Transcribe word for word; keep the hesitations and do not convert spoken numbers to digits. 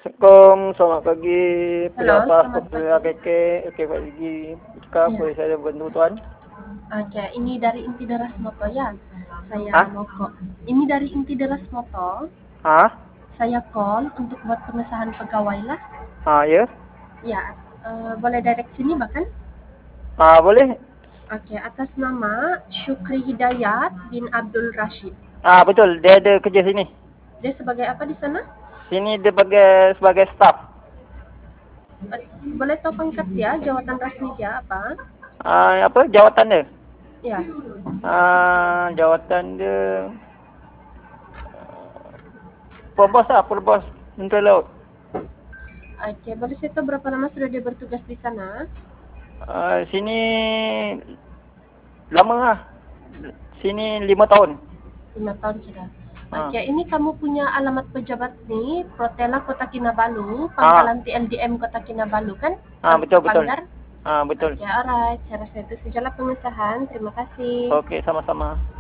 Assalamualaikum, selamat pagi. Halo, Pejabat selamat Seperti pagi. Keke, Okey pagi. Cakap Iya. boleh saya bantu tuan? Oke, ini dari Inti Deras Moto ya. Saya Hah? mau kok. Ini dari Inti Deras Moto. Hah? Saya call untuk buat pengesahan pegawai lah. Ah, ya? Ya, eh, boleh direct sini bahkan? Ah, boleh? Oke, atas nama Syukri Hidayat bin Abdul Rashid. Ah, betul. Dia ada kerja sini. Dia sebagai apa di sana? Sini dia sebagai sebagai staff. Eh, boleh tahu pangkat dia, jawatan rasmi dia apa? Ah, apa jawatan dia? Ya. Ah, jawatan dia Perbos lah, perbos Menteri Laut. Oke, boleh saya tahu berapa lama sudah dia bertugas di sana? Ah, sini lama lah. Sini lima tahun. Lima tahun sudah. Ah. Oke, ini kamu punya alamat pejabat nih, Protela Kota Kinabalu, Ah. Pangkalan T L D M Kota Kinabalu kan? Ah, betul betul. Panggar? Ah, betul. Oke, alright. Saya rasa itu sajalah pengesahan. Terima kasih. Okey, sama-sama.